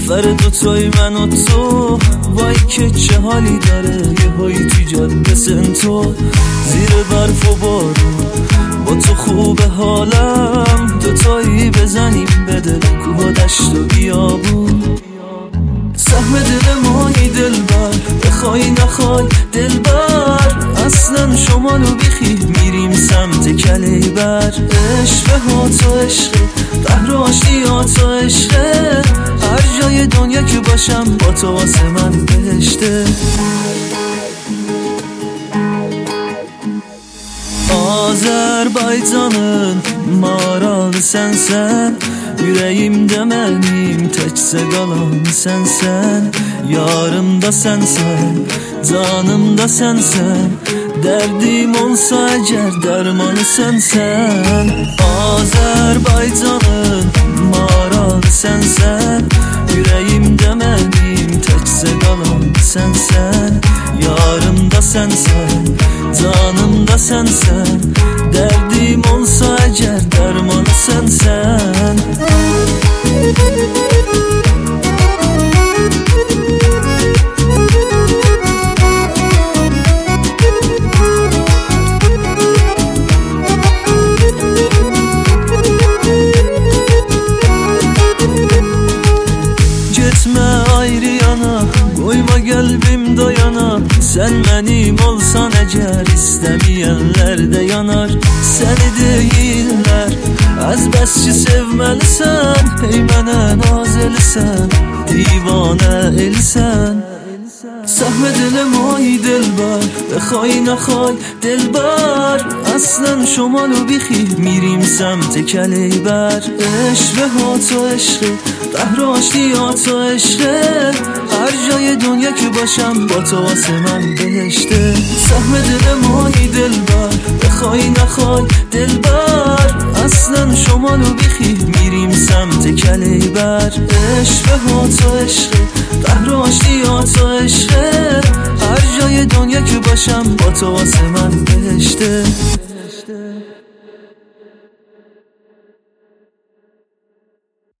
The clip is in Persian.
سفر دوتای من و تو، وای که چه حالی داره یه هایی توی جاده سنتو، زیر برف و بارون با تو خوب حالم، دوتایی بزنیم به دل کوه و دشت و بیابون. سهم دل مایی دلبر، بخوای نخوای دلبر، اصلا شمالو بیخی میریم سمت کلیبر. عشق ها تو عشقه، بحر و آشتی ها تو عشقه، هر جای دنیا که باشم با تو واسه من بهشته. Azerbaycan'ın maralı sensen, yüreğimde benim tek segalan sensen, yarımda sensen, canımda sensen, derdim olsa eğer dermanı sensen. Azerbaycan'ın maralı sensen, yüreğimde benim tek segalan sensen, yarımda sensen, canımda sensen, derdim olsa eğer dermanı sensen. Gitme ayrı yana, koyma kalbim dayana, sen benim olsan eğer istemeyenler de yanar. Seni değiller azbəsçi sevməlisən, hey mənə naz elisən, divanə elisən. سهم دل مایی دلبر، بخوای نخوای دلبر، اصلا شمالو بیخی میریم سمت کلیبر. عشق ها تو عشقه، بحر و آشتی ها تو عشقه، هر جای دنیا که باشم با تو واسه من بهشته. سهم دل مایی دلبر، بخوای نخوای دلبر، اصلا شمالو بیخی میریم سمت کلیبر. عشق ها تو عشقه، بحر و آشتی ها تو عشقه، هر جای دنیا که باشم با تو واسه من بهشته.